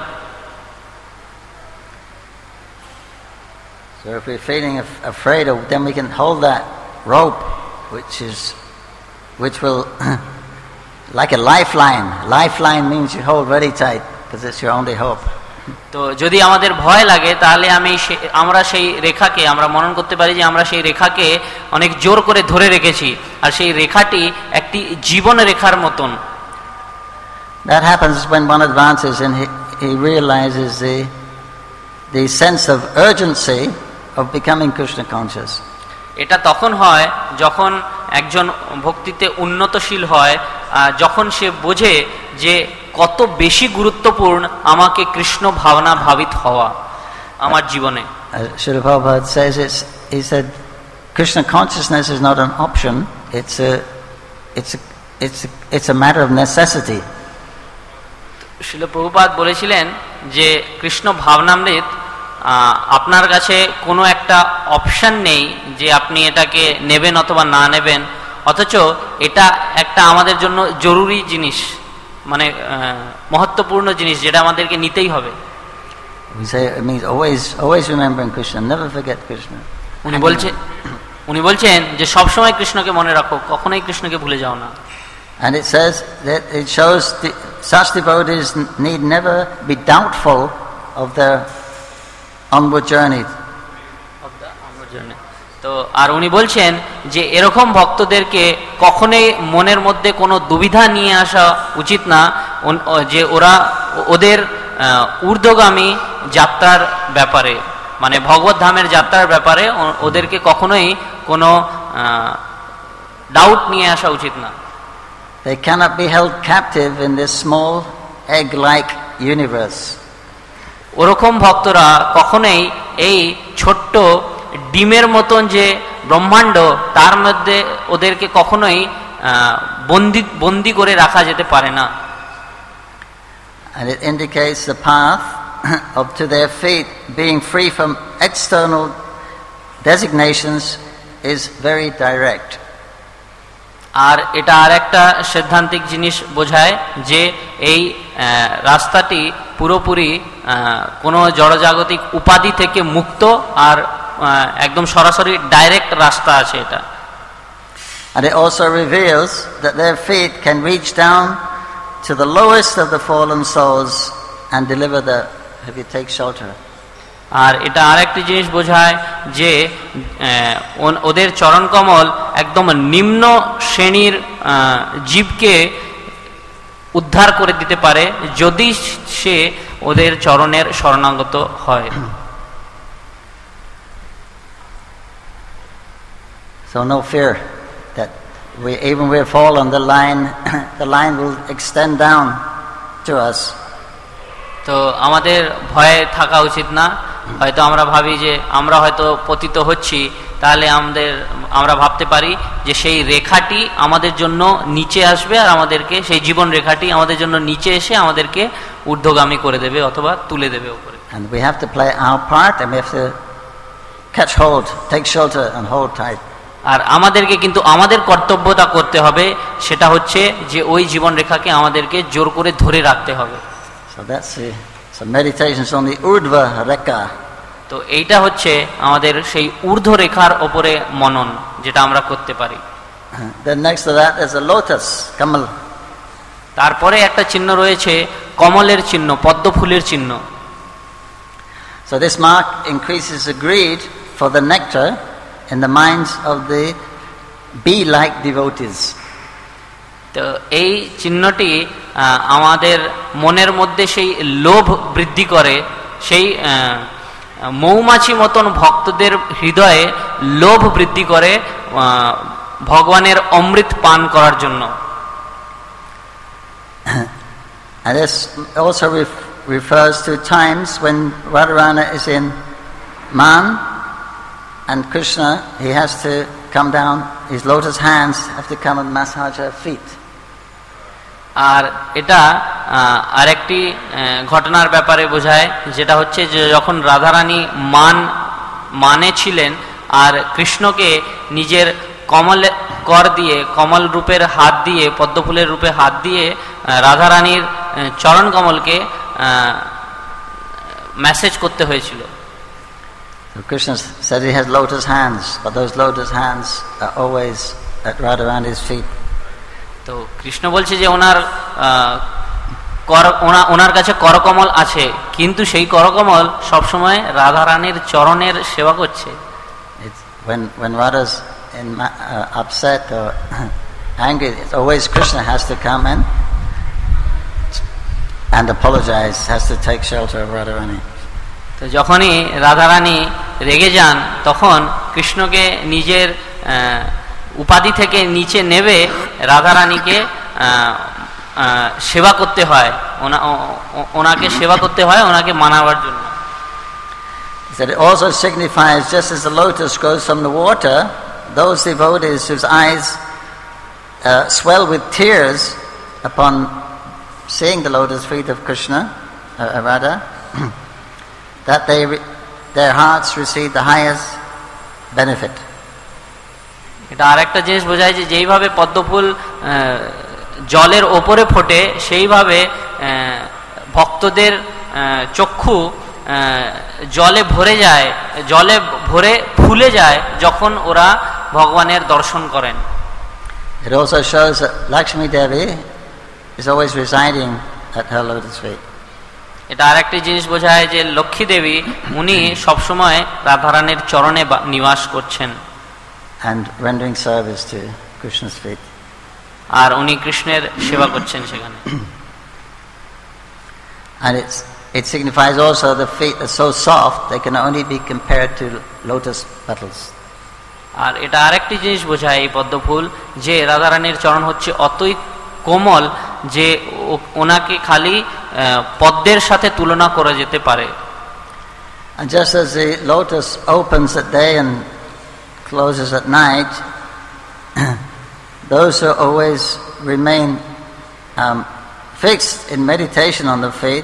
So if we're feeling afraid of, then we can hold that rope, which is, which will, like a lifeline. Lifeline means you hold very tight because it's your only hope. তো যদি আমাদের ভয় লাগে, তাহলে আমি আমরা সেই রেখাকে আমরা মনন করতে পারি যে আমরা সেই রেখাকে অনেক জোর করে ধরে রেখেছি, আর সেই রেখাটি একটি জীবন রেখার মতন। That happens when one advances and he, he realizes the the sense of urgency of becoming Krishna conscious. এটা তখন হয় যখন একজন ভক্তিতে উন্নতশীল হয়, যখন সে বোঝে যে কত বেশি গুরুত্বপূর্ণ আমাকে কৃষ্ণ ভাবনা ভাবিত হওয়া আমার জীবনে। Srila Prabhupada says it's, he said Krishna consciousness is not an option, it's a it's a, it's a, it's a matter of necessity. Srila Prabhupada বলেছিলেন যে কৃষ্ণ ভাবনামৃত আপনার কাছে কোনো একটা অপশন নেই যে আপনি এটাকে নেবেন অথবা না নেবেন, অথচ এটা একটা আমাদের জন্য জরুরি জিনিস, মানে মহত্বপূর্ণ জিনিস, যেটা আমাদেরকে নিতেই হবে। We say it means always always remembering Krishna, never forget Krishna. উনি বলছেন উনি বলছেন যে সব সময় কৃষ্ণকে মনে রাখো, কখনোই কৃষ্ণকে ভুলে যাও না। And it says that it shows the, such devotees need never be doubtful of their onward journey. Of the onward journey. তো আর উনি বলছেন যে এরকম ভক্তদেরকে কখনোই মনের মধ্যে কোনো দুবিধা নিয়ে আসা উচিত না, যে ওরা ওদের ঊর্ধ্বগামী যাত্রার ব্যাপারে, মানে ভগবত ধামের যাত্রার ব্যাপারে ওদেরকে কখনোই কোনো ডাউট নিয়ে আসা উচিত না। They cannot be held captive in this small egg-like universe. ওরকম ভক্তরা কখনোই এই ছোট্ট ডিমের মতন যে ব্রহ্মাণ্ড, তার মধ্যে ওদেরকে কখনোই বন্দি বন্দি করে রাখা যেতে পারে না। And it indicates the path up to their feet, being free from external designations, is very direct. আর এটা আর একটা সিদ্ধান্তিক জিনিস বোঝায় যে এই রাস্তাটি পুরোপুরি কোনো জড়জাগতিক উপাধি থেকে মুক্ত, আর একদম সরাসরি ডাইরেক্ট রাস্তা আছে এটা। And it also reveals that their feet can reach down to the lowest of the fallen souls and deliver the, if you take shelter. আর এটা আরেকটি জিনিস বোঝায় যে ওদের চরণকমল একদম নিম্ন শ্রেণীর জীবকে উদ্ধার করে দিতে পারে যদি সে ওদের চরণের শরণাগত হয়। So no fear that we even we fall on the line, the line will extend down to us. তো আমাদের ভয়ে থাকা উচিত না। হয়তো আমরা ভাবি যে আমরা হয়তো পতিত হচ্ছি, তাহলে আমাদের আমরা ভাবতে পারি যে সেই রেখাটি আমাদের জন্য নিচে আসবে আর আমাদেরকে সেই জীবন রেখাটি আমাদের জন্য নিচে এসে আমাদেরকে ঊর্ধ্বগামী করে দেবে অথবা তুলে দেবে উপরে। And we have to play our part and we have to catch hold, take shelter and hold tight. আর আমাদেরকে কিন্তু আমাদের কর্তব্যতা করতে হবে, সেটা হচ্ছে যে ওই জীবন রেখাকে আমাদেরকে জোর করে ধরে রাখতে হবে। So that's the so meditations on the urdhva rekha. তো এইটা হচ্ছে আমাদের সেই ঊর্ধ্ব রেখার ওপরে মনন, যেটা আমরা করতে পারি। Then next to that is a lotus, kamal. তারপরে একটা চিহ্ন রয়েছে কমলের চিহ্ন, পদ্ম ফুলের চিহ্ন। So this mark increases the greed for the nectar in the minds of the bee-like devotees. তো এই চিহ্নটি আমাদের মনের মধ্যে সেই লোভ বৃদ্ধি করে, সেই মৌমাছি মতন ভক্তদের হৃদয়ে লোভ বৃদ্ধি করে ভগবানের অমৃত পান করার জন্য। And this also ref- refers to times when Radharani is in Man and Krishna, he has to come down, his lotus hands have to come and massage her feet. আর এটা আরেকটি ঘটনার ব্যাপারে বোঝায়, যেটা হচ্ছে যে যখন রাধারানী মান মানে ছিলেন আর কৃষ্ণকে নিজের কমল কর দিয়ে, কমল রূপের হাত দিয়ে, পদ্মফুলের রূপে হাত দিয়ে রাধারানীর চরণ কমলকে মেসেজ করতে হয়েছিল। So Krishna said he has lotus hands, but those lotus hands are always at Radharani's feet. তো কৃষ্ণ বলছে যে ওনার কর ওনার কাছে করকমল আছে, কিন্তু সেই করকমল সবসময় রাধারানীর চরণের সেবা করছে। When when Radha's in uh, upset or angry, it's always Krishna has to come in and apologize, has to take shelter of Radharani. তো যখনই রাধারানী রেগে যান তখন কৃষ্ণকে নিজের উপাধি থেকে নিচে নেবে রাধারানীকে সেবা করতে হয়, ওনাকে সেবা করতে হয়, ওনাকে মানাবার জন্য। That it also signifies, just as the lotus grows from the water, those devotees whose eyes uh, swell with tears upon seeing the lotus feet of Krishna, uh, Radha, that they re- their hearts receive the highest benefit. এটা আরেকটা জিনিস বোঝায় যে যেইভাবে পদ্মফুল জলের ওপরে ফোটে, সেইভাবে ভক্তদের চক্ষু জলে ভরে যায়, জলে ভরে ফুলে যায় যখন ওরা ভগবানের দর্শন করেন। It also shows that Lakshmi Devi is always residing at her lotus feet. এটা আরেকটি জিনিস বোঝায় যে লক্ষ্মী দেবী উনি সবসময় রাধারানীর চরণে নিবাস করছেন and rendering service to Krishna's feet. আর উনি কৃষ্ণের সেবা করছেন সেখানে। And it's it signifies also the feet are so soft they can only be compared to lotus petals. আর এটা আরেকটি জিনিস বোঝায় এই পদ্মফুল, যে রাধারানীর চরণ হচ্ছে অতই কোমল যে ওনাকে খালি পদ্মের সাথে তুলনা করা যেতে পারে। And just as the lotus opens at day and closes at night, those who always remain um, fixed in meditation on the feet,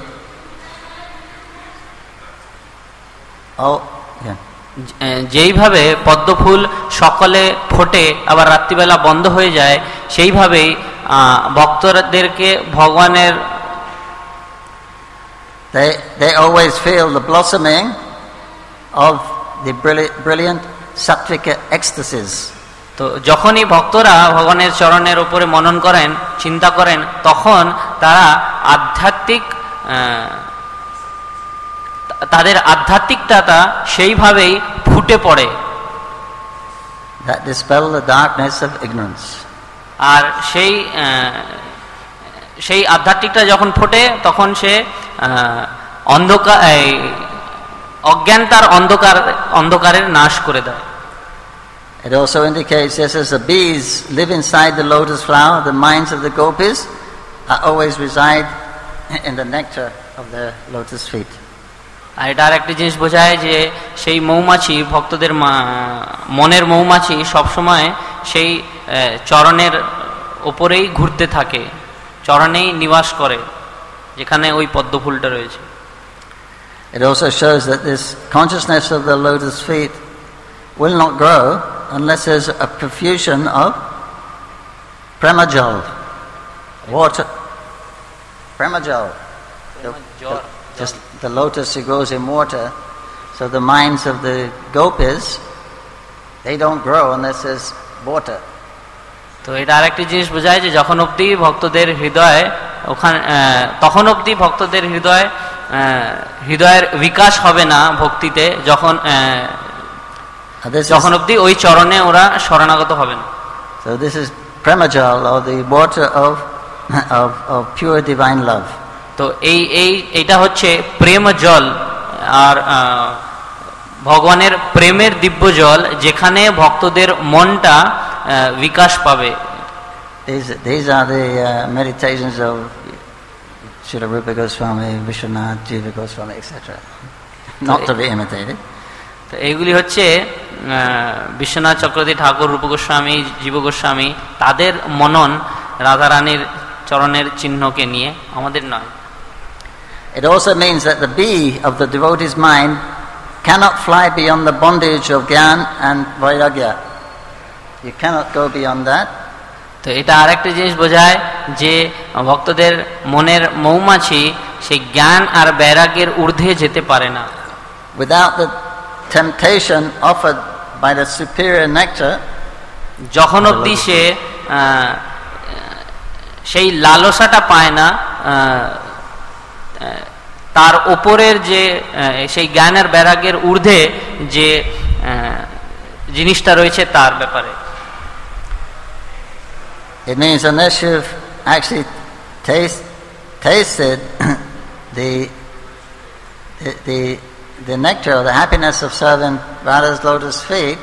oh, yeah. যেইভাবে পদ্মফুল সকালে ফোটে আবার রাত্রিবেলা বন্ধ হয়ে যায়, সেইভাবেই ভক্তদেরকে ভগবানের they they always feel the blossoming of the brilliant, brilliant sattvic ecstasies. তো যখনই ভক্তরা ভগবানের চরণের উপরে মনন করেন, চিন্তা করেন, তখন তারা আধ্যাত্মিক তাদের আধ্যাত্মিকতা সেইভাবেই ফুটে পড়ে। That dispel the darkness of ignorance. আর সেই সেই আধ্যাত্মিকটা যখন ফোটে তখন সে অন্ধকার অজ্ঞানতার অন্ধকার অন্ধকারের নাশ করে দেয়। It also indicates, just as the bees live inside the lotus flower, the minds of the gopis are always reside in the nectar of the lotus feet. আর এটা আর একটি জিনিস বোঝায় যে সেই মৌমাছি, ভক্তদের মনের মৌমাছি সবসময় সেই চরণের ওপরেই ঘুরতে থাকে, চরণেই নিবাস করে, যেখানে ওই পদ্মফুলটা রয়েছে। It also shows that this consciousness of the lotus feet will not grow unless there's a profusion of premajal, water. Premajal. The, the, just the lotus, it grows in water. So the minds of the gopis, they don't grow unless there's water. তো এটা আরেকটি জিনিস বোঝায় যে যখন অবধি ভক্তদের হৃদয় ওখানে, তখন অবধি ভক্তদের হৃদয় হৃদয়ের বিকাশ হবে না ভক্তিতে, যখন যখন অবধি ওই চরণে ওরা শরণাগত হবে না। So this is premajal, or the water of of of pure divine love. তো এই এই এটা হচ্ছে প্রেম জল, আর ভগবানের প্রেমের দিব্য জল, যেখানে ভক্তদের মনটা বিকাশ পাবে। These these are the uh, meditations of Srila Rupa Goswami, Vishwanath, Jiva Goswami, et cetera. Not to be imitated. তো এইগুলি হচ্ছে বিশ্বনাথ চক্রবর্তী ঠাকুর, রূপ গোস্বামী, জীব গোস্বামী, তাদের মনন রাধারানীর চরণের চিহ্নকে নিয়ে, আমাদের নয়। It also means that the bee of the devotee's mind cannot fly beyond the bondage of Gyan and Vairagya. You cannot go beyond that. তো এটা আরেকটা জিনিস বোঝায় যে ভক্তদের মনের মৌমাছি সেই জ্ঞান আর বৈরাগ্যের ঊর্ধ্বে যেতে পারে না। Without the temptation offered by the superior nectar, যখন অবধি সে সেই লালসাটা পায় না তার ওপরের যে সেই জ্ঞানের বৈরাগ্যের ঊর্ধ্বে যে জিনিসটা রয়েছে তার ব্যাপারে। It means unless you've actually taste, tasted the, the the the nectar or the happiness of serving Radha's lotus feet,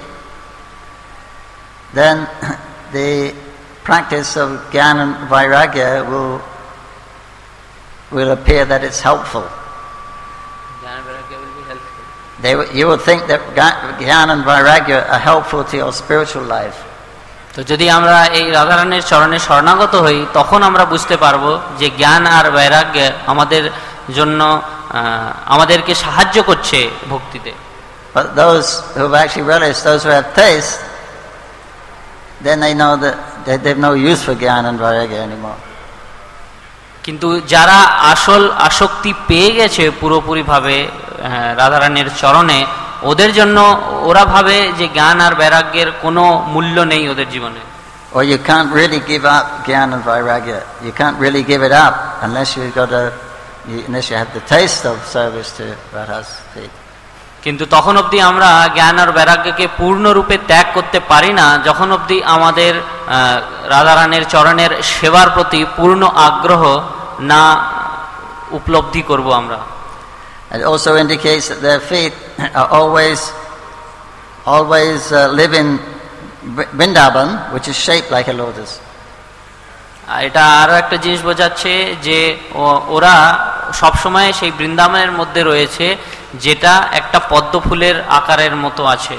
then the practice of Gyan and Vairagya will will appear that it's helpful. Gyan and Vairagya will be helpful. They, you would think that Gyan and Vairagya are helpful to your spiritual life. তো যদি আমরা এই রাধারানীর চরণে শরণাগত হই, তখন আমরা বুঝতে পারবো যে জ্ঞান আর বৈরাগ্য আমাদের জন্য আমাদেরকে সাহায্য করছে ভক্তিতে। But those who have actually realized, those who have taste, then they know that they have no use for Gyan and Vairagya anymore. কিন্তু যারা আসল আসক্তি পেয়ে গেছে পুরোপুরি ভাবে রাধারানীর চরণে, ওদের জন্য ওরা ভাবে যে জ্ঞান আর বৈরাগ্যের কোনো মূল্য নেই ওদের জীবনে। Or you can't really give up Gyan and Vairagya. You can't really give it up unless you got a, unless you have the taste of service to Radha's feet. কিন্তু তখন অবধি আমরা জ্ঞান আর বৈরাগ্যকে পূর্ণরূপে ত্যাগ করতে পারি না, যখন অবধি আমাদের রাধারানীর চরণের সেবার প্রতি পূর্ণ আগ্রহ না উপলব্ধি করব আমরা। It also indicates that their feet are always, always uh, live in Vrindavan, which is shaped like a lotus. এটা আরো একটা জিনিস বোঝাচ্ছে যে ওরা সবসময় সেই বৃন্দাবনের মধ্যে রয়েছে, যেটা একটা পদ্ম ফুলের আকারের মতো আছে।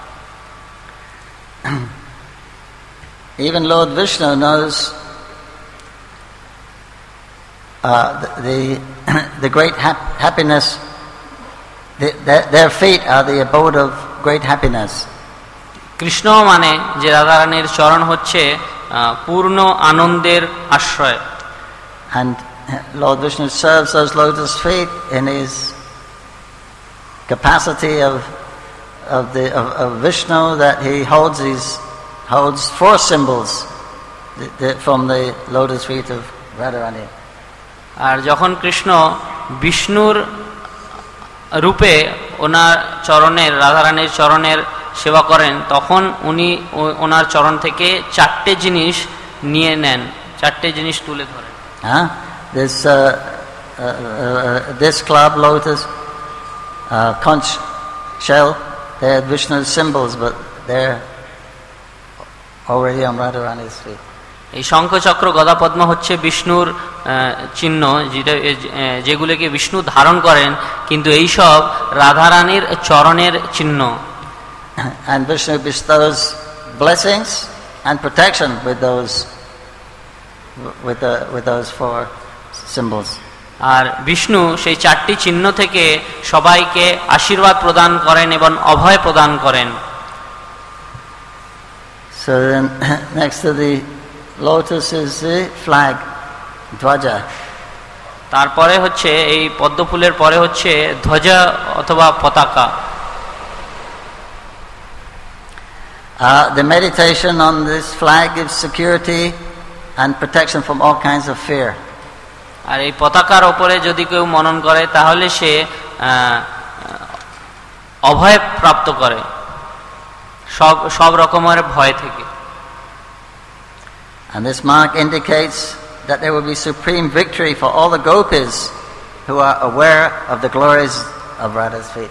Even Lord Vishnu knows uh, the, the the great hap- happiness. The, their, their feet are the abode of great happiness. Krishna মানে যে রাধারানীর চরণ হচ্ছে পূর্ণ আনন্দের আশ্রয়। And Lord Vishnu serves those lotus feet in his capacity of of the of, of Vishnu, that he holds these holds four symbols the, the, from the lotus feet of Radharani. আর যখন কৃষ্ণ বিষ্ণুর রূপে ওনার চরণের রাধারানীর চরণের সেবা করেন, তখন উনি ওনার চরণ থেকে চারটে জিনিস নিয়ে নেন, চারটে জিনিস তুলে ধরেন। Huh? This uh, uh, uh, this club, Lotus, uh, conch shell, they had Vishnu's symbols, but they're already on Radharani's feet. এই শঙ্খ চক্র গদা পদ্ম হচ্ছে বিষ্ণুর চিহ্ন, যেটা যেগুলোকে বিষ্ণু ধারণ করেন, কিন্তু এই সব রাধারানীর চরণের চিহ্ন। And Vishnu bestows blessings and protection with those with the with those four symbols. আর বিষ্ণু সেই চারটি চিহ্ন থেকে সবাইকে আশীর্বাদ প্রদান করেন এবং অভয় প্রদান করেন। So then next to the lotus is the flag, dhwaja. তারপরে হচ্ছে এই পদ্ম ফুলের পরে হচ্ছে ধ্বজা অথবা পতাকা। Uh, the meditation on this flag gives security and protection from all kinds of fear. আর এই পতাকার উপরে যদি কেউ মনন করে তাহলে সে অভয় প্রাপ্ত করে সব সব রকমের ভয় থেকে। And this mark indicates that there will be supreme victory for all the gopis who are aware of the glories of Radha's feet.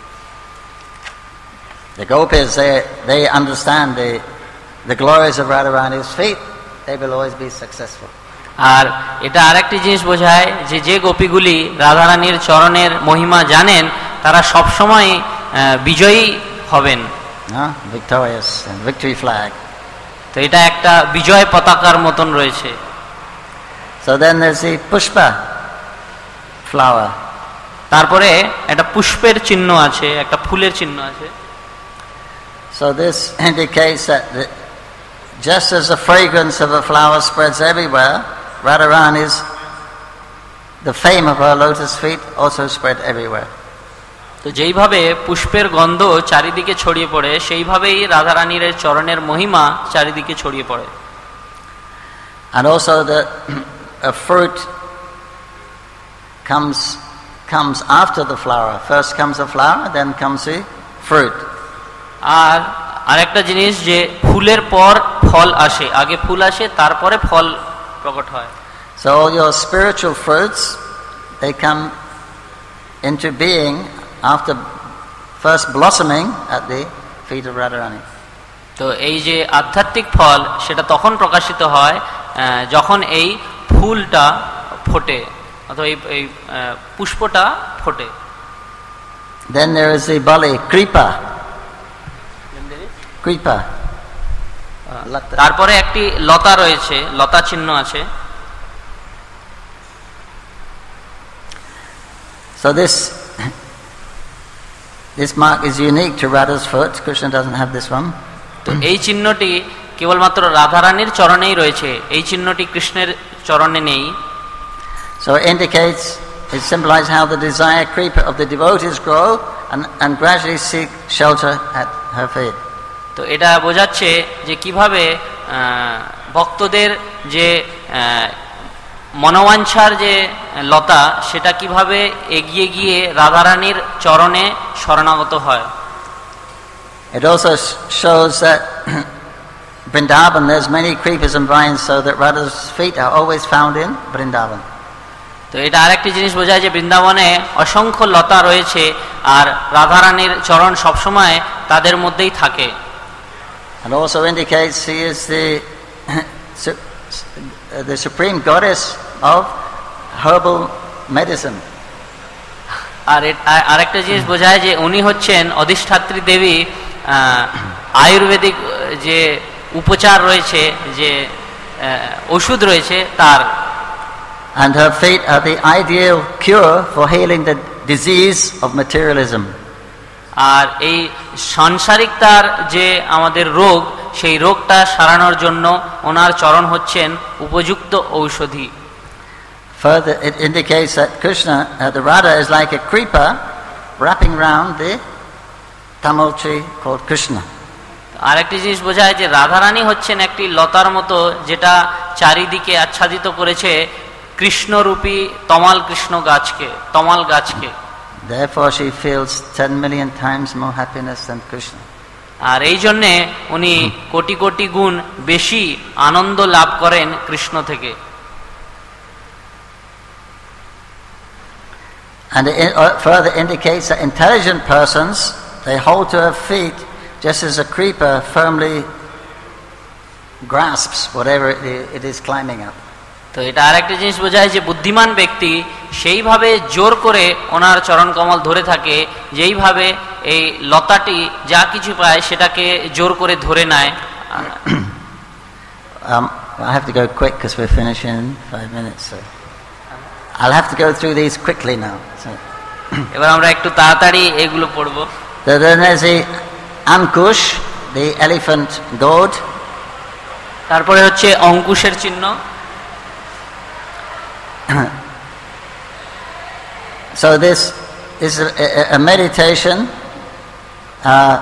The gopis, they, they understand the, the glories of Radharani's feet. They will always be successful. আর এটা আরেকটি জিনিস বোঝায় যে যে গোপীগুলি রাধারানীর চরণের মহিমা জানেন তারা সব সময় বিজয়ী হবেন। No? Victorious and victory flag. তো এটা একটা বিজয় পতাকার মতন রয়েছে। So then there's the pushpa flower. তারপরে একটা পুষ্পের চিহ্ন আছে, একটা ফুলের চিহ্ন আছে। So this indicates that the, just as the fragrance of a flower spreads everywhere, Radharani's, the fame of her lotus feet also spread everywhere. তো যেইভাবে পুষ্পের গন্ধ চারিদিকে ছড়িয়ে পড়ে সেইভাবেই রাধারানীর চরণের মহিমা চারিদিকে ছড়িয়ে পড়ে। And also the a fruit comes comes after the flower. First comes the flower, then comes the fruit. আর আরেকটা জিনিস যে ফুলের পর ফল আসে, আগে ফুল আসে তারপরে ফল প্রকট হয়। So all your spiritual fruits, they come into being after first blossoming at the feet of Radharani. তো এই যে আধ্যাত্মিক ফল সেটা তখন প্রকাশিত হয় যখন এই ফুলটা ফোটে অথবা এই পুষ্পটা ফোটে। Then there is the bali kripa. Kripa. তারপরে একটি লতা রয়েছে, লতা চিহ্ন আছে। So this this mark is unique to Radha's foot. Krishna doesn't have this one. তো এই চিহ্নটি কেবলমাত্র রাধারানীর চরণেই রয়েছে, এই চিহ্নটি কৃষ্ণের চরণে নেই। So it indicates, it symbolizes how the desire creeper of the devotees grow and, and gradually seek shelter at her feet. তো এটা বোঝাচ্ছে যে কিভাবে ভক্তদের যে মনোবাঞ্ছার যে লতা সেটা কিভাবে এগিয়ে গিয়ে রাধারানীর চরণে শরণাগত হয়। It also shows that Vrindavan, there's many creepers and vines, so that Radha's feet are always found in Vrindavan. তো এটা আরেকটি জিনিস বোঝায় যে বৃন্দাবনে অসংখ্য লতা রয়েছে আর রাধারানীর চরণ সবসময় তাদের মধ্যেই থাকে। And also indicates she is the the supreme goddess of herbal medicine. আর আরেকটা জিনিস বোঝায় যে উনি হচ্ছেন অধিষ্ঠাত্রী দেবী আয়ুর্বেদিক যে উপচার রয়েছে, যে ওষুধ রয়েছে তার। And her feet are the ideal cure for healing the disease of materialism. আর এই সাংসারিকতার যে আমাদের রোগ সেই রোগটা সারানোর জন্য ওনার চরণ হচ্ছেন উপযুক্ত ঔষধি। Further, it indicates that Krishna, uh, the Radha, is like a creeper wrapping round the Tamil tree called Krishna. আরেকটি জিনিস বোঝায় যে রাধারানী হচ্ছেন একটি লতার মতো যেটা চারিদিকে আচ্ছাদিত করেছে কৃষ্ণরূপী তমাল কৃষ্ণ গাছকে, তমাল গাছকে। Therefore she feels ten million times more happiness than Krishna. আর এই জন্যে উনি কোটি কোটি গুণ বেশি আনন্দ লাভ করেন কৃষ্ণ থেকে। And it further indicates that intelligent persons, they hold to her feet just as a creeper firmly grasps whatever it is climbing up. তো এটা আরেকটা জিনিস বোঝায় যে বুদ্ধিমান ব্যক্তি সেইভাবে জোর করে ওনার চরণ কমল ধরে থাকে, যেইভাবে এই লতাটি যা কিছু পায় সেটাকে জোর করে ধরে নেয়। um, I have to go quick because we're finishing in five minutes. So I'll have to go through these quickly now. So এবার আমরা একটু তাড়াতাড়ি এগুলো পড়ব। Then there's the Ankush, the elephant goad. তারপরে হচ্ছে অঙ্কুশের চিহ্ন। So this is a, a, a meditation uh,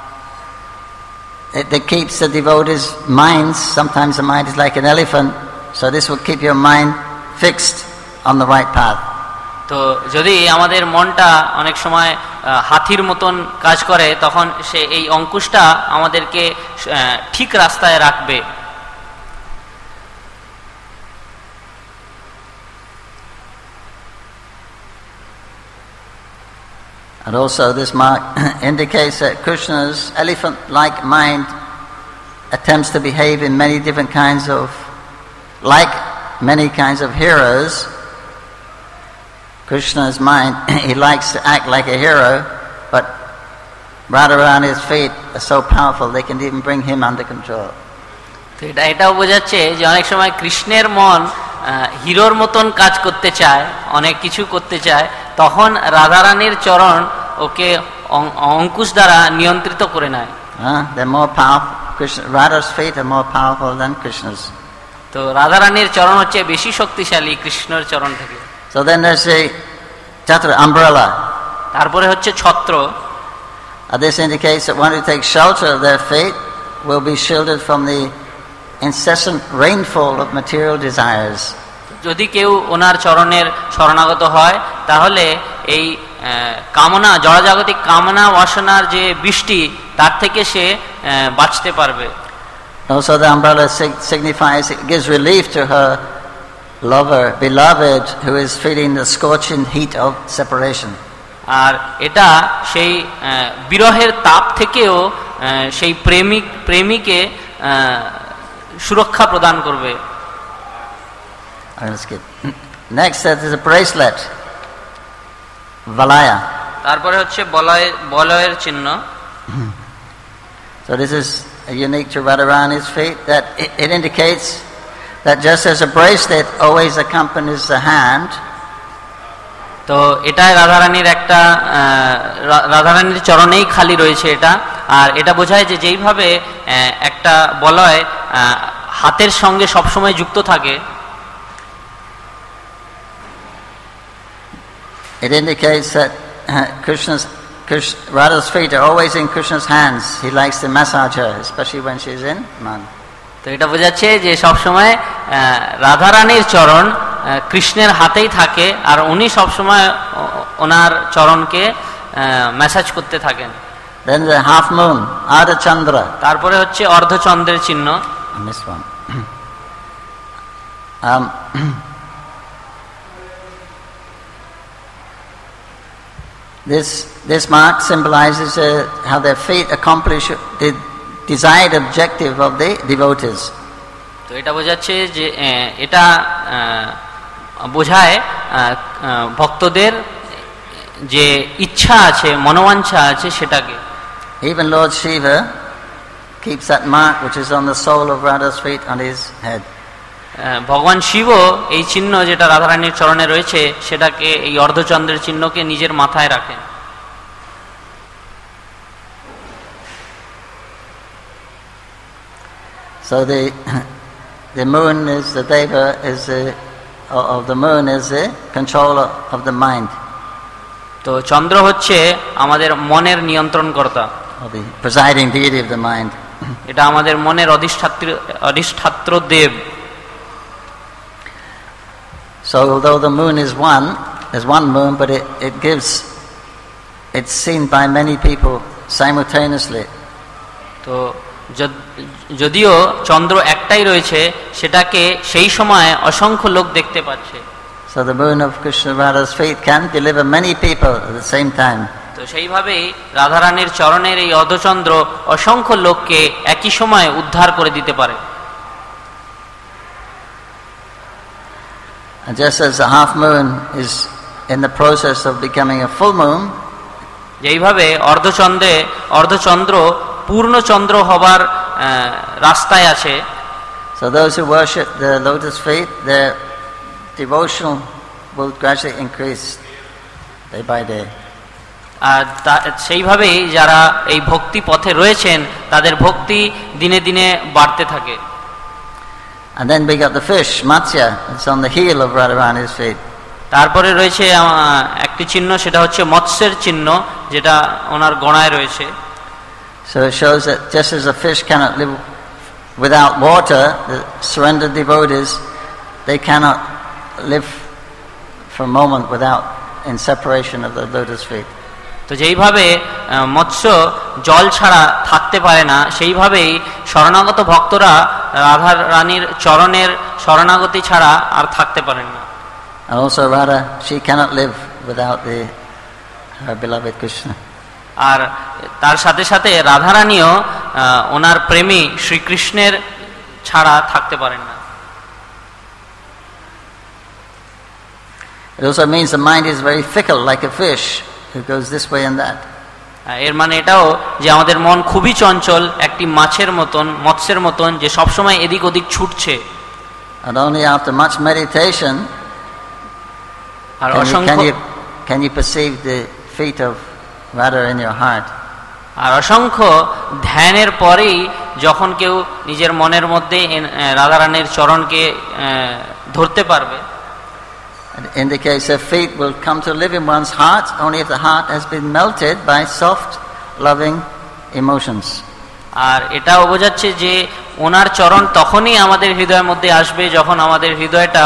it, that keeps the devotees' minds. Sometimes the mind is like an elephant, so this will keep your mind fixed on the right path. তো যদি আমাদের মনটা অনেক সময় হাতির মতন কাজ করে, তখন সে এই অঙ্কুশটা আমাদেরকে ঠিক রাস্তায় রাখবে। And also this mark indicates that Krishna's elephant-like mind attempts to behave in many different kinds of, like many kinds of heroes. Krishna's mind, he likes to act like a hero, but Radharani's feet are so powerful they can even bring him under control. তো এটা এটাও বোঝাচ্ছে যে অনেক সময় কৃষ্ণের মন হিরোর মতন কাজ করতে চায়, অনেক কিছু করতে চায়, তখন রাধারানীর চরণ ওকে অঙ্কুশ দ্বারা নিয়ন্ত্রিত করে নেয়। They're more powerful. Krishna, Radha's feet are more powerful than Krishna's. তো রাধারানীর চরণ হচ্ছে বেশি শক্তিশালী কৃষ্ণের চরণ থেকে। So then there's a chatra, umbrella. তারপরে হচ্ছে ছত্র। Uh, this indicates that one who takes shelter of their feet will be shielded from the incessant rainfall of material desires. যদি কেউ ওনার চরণের শরণাগত হয়, তাহলে এই কামনা, জড়জাগতিক কামনা বাসনার যে বৃষ্টি, তার থেকে সে বাঁচতে পারবে। Also the umbrella signifies, it gives relief to her lover, beloved, who is feeling the scorching heat of separation. আর এটা সেই বিরহের তাপ থেকেও সেই প্রেমিক প্রেমিকে সুরক্ষা প্রদান করবে। Next, that is a bracelet, Valaya. তারপরে হচ্ছে বলয় বলয়ের চিহ্ন। So this is unique to Radharani's feet, that it, it indicates that just as a bracelet always accompanies the hand, তো এটাই রাধারানীর একটা রাধারানীর চরণেই খালি রয়েছে এটা, আর এটা বোঝায় যে যেইভাবে একটা বলয় হাতের সঙ্গে সবসময় যুক্ত থাকে, it indicates that uh, Krishna's Krishna, Radha's feet are always in Krishna's hands. He likes to massage her, especially when she's in man. তো এটা বোঝাচ্ছে যে সবসময় রাধারানীর চরণ কৃষ্ণের হাতেই থাকে, আর উনি সবসময় ওনার চরণকে ম্যাসাজ করতে থাকেন। Then the half moon, Ardha Chandra. তারপরে হচ্ছে অর্ধচন্দ্রের চিহ্ন। And this one. um, this this mark symbolizes uh, how their feet accomplish the desired objective of the devotees. তো এটা বোঝাচ্ছে যে এটা বোঝায় ভক্তদের যে ইচ্ছা আছে, মনোবাঞ্ছা আছে, সেটাকে। Even Lord Shiva keeps that mark which is on the sole of Radha's feet on his head. ভগবান শিব এই চিহ্ন যেটা রাধারানীর চরণে রয়েছে সেটাকে, এই অর্ধচন্দ্রের চিহ্নকে নিজের মাথায় রাখেন। So the the moon is the deva is the of the moon is the controller of the mind. তো চন্দ্র হচ্ছে আমাদের মনের নিয়ন্ত্রণকর্তা, the presiding deity of the mind. এটা আমাদের মনের অধিষ্ঠাত্র অধিষ্ঠাত্র দেব। So although the moon is one, there's one moon, but it, it gives, it's seen by many people simultaneously. তো যদিও চন্দ্র একটাই রয়েছে, সেটাকে সেই সময় অসংখ্য লোক দেখতে পাচ্ছে। So the moon of Krishna Radha's feet can deliver many people at the same time. তো সেইভাবেই রাধারানীর চরণের এই অধচন্দ্র অসংখ্য লোককে একই সময়ে উদ্ধার করে দিতে পারে। And just as the half moon is in the process of becoming a full moon, যেইভাবে অর্ধচন্দ্রে অর্ধচন্দ্র পূর্ণচন্দ্র হবার রাস্তায় আছে, so those who worship the lotus feet, their devotion will gradually increase day by day. আর সেইভাবেই যারা এই ভক্তি পথে রয়েছেন তাদের ভক্তি দিনে দিনে বাড়তে থাকে। And then we got the fish, Matsya, it's on the heel of Radharani's feet. তারপরে রয়েছে একটি চিহ্ন, সেটা হচ্ছে মৎস্যের চিহ্ন, যেটা ওনার গড়ায় রয়েছে। So it shows that just as a fish cannot live without water, the surrendered devotees, they cannot live for a moment without in separation of the lotus feet. তো যেইভাবে মৎস্য জল ছাড়া থাকতে পারে না, সেইভাবেই শরণাগত ভক্তরা রাধা রানীর চরণের শরণাগতি ছাড়া আর থাকতে পারেন না। And also Radha, she cannot live without the her beloved Krishna. আর তার সাথে সাথে রাধারানীও ওনার প্রেমী শ্রীকৃষ্ণের ছাড়া থাকতে পারেন না। It also means the mind is very fickle, like a fish who goes this way and that. এর মানে এটাও যে আমাদের মন খুবই চঞ্চল, একটি মাছের মতন, মৎস্যের মতন, যে সবসময় এদিক ওদিক ছুটছে। And only after much meditation R can you, can অসংখ্য you can you perceive the feet of Radha in your heart. আর অসংখ্য ধ্যানের পরেই যখন কেউ নিজের মনের মধ্যে রাধারানীর চরণকে ধরতে পারবে, It indicates that feet will come to live in one's heart only if the heart has been melted by soft, loving emotions. আর এটাও বোঝাচ্ছে যে ওনার চরণ তখনই আমাদের হৃদয়ের মধ্যে আসবে যখন আমাদের হৃদয়টা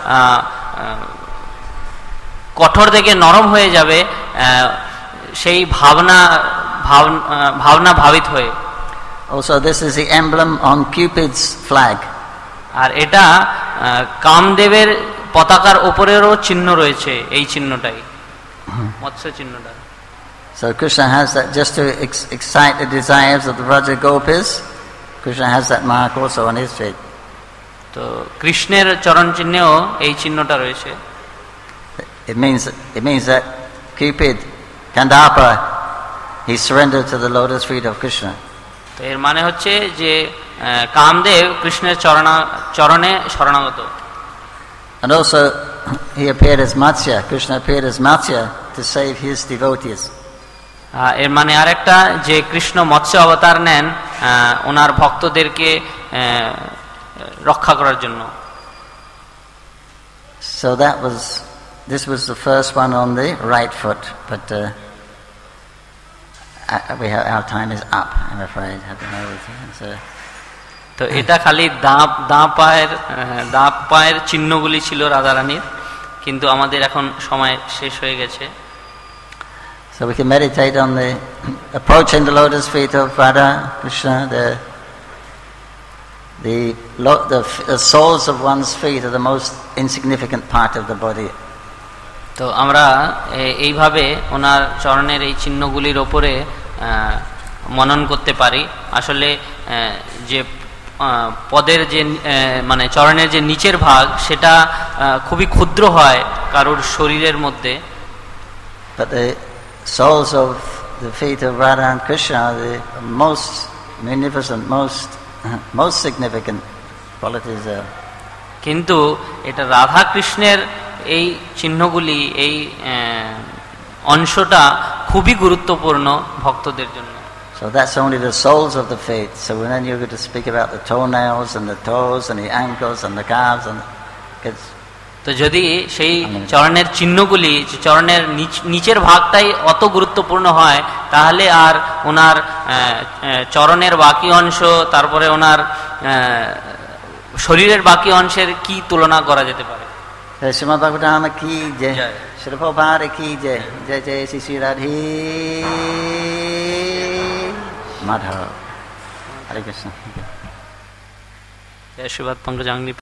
কঠোর থেকে নরম হয়ে যাবে, সেই ভাবনা ভাবনা ভাবিত হয়ে। Also, this is the emblem on Cupid's flag. আর এটা কামদেবের পতাকার উপরেরও চিহ্ন রয়েছে, এই চিহ্নটাই মৎস্য চিহ্নটা। So Krishna has that just to ex- excite the desires of the Vraja Gopis. Krishna has that mark also on his feet. তো কৃষ্ণের চরণ চিহ্নেও এই চিহ্নটা রয়েছে। It means it means that Cupid, Kandapa, he surrendered to the lotus feet of Krishna. তো এর মানে হচ্ছে যে কামদেব কৃষ্ণের চরণা চরণে শরণাগত। And also he appeared as Matsya. Krishna appeared as Matsya to save his devotees. এর মানে আরেকটা যে কৃষ্ণ মৎস্য অবতার নেন ওনার ভক্তদেরকে রক্ষা করার জন্য। So that was this was the first one on the right foot, but uh, we have, our time is up, I'm afraid. I don't know. So তো এটা খালি দাঁত দাঁ পায়ের দাঁ পায়ের চিহ্নগুলি ছিল রাধারানীর, কিন্তু আমাদের এখন সময় শেষ হয়ে গেছে। So we can meditate on the approaching the lotus feet of Radha Krishna. The the, the the soles of one's feet are the most insignificant part of the body. তো আমরা এইভাবে ওনার চরণের এই চিহ্নগুলির ওপরে মনন করতে পারি। আসলে যে পদের যে মানে চরণের যে নিচের ভাগ, সেটা খুবই ক্ষুদ্র হয় কারোর শরীরের মধ্যে। But the soles of the feet of Radha and Krishna are the most magnificent, most most significant qualities there. কিন্তু এটা রাধা কৃষ্ণের এই চিহ্নগুলি, এই অংশটা খুবই গুরুত্বপূর্ণ ভক্তদের জন্য। So that's only the soles of the feet. So when then you're going to speak about the toenails and the toes and the ankles and the calves and it's তো যদি সেই চরণের চিহ্নগুলি, চরণের নিচের ভাগটাই অত গুরুত্বপূর্ণ হয়, তাহলে আর ওনার চরণের বাকি অংশ, তারপরে ওনার শরীরের বাকি অংশের কি তুলনা করা যেতে পারে। শ্রীমদ্ ভাগবতাম কি জয়, শ্রী প্রভুপাদ কি জয়, জয় জয় শ্রী শ্রী রাধে মাধব। হরে কৃষ্ণ। জয় শ্রীপাদ পঙ্কজাঙ্গি।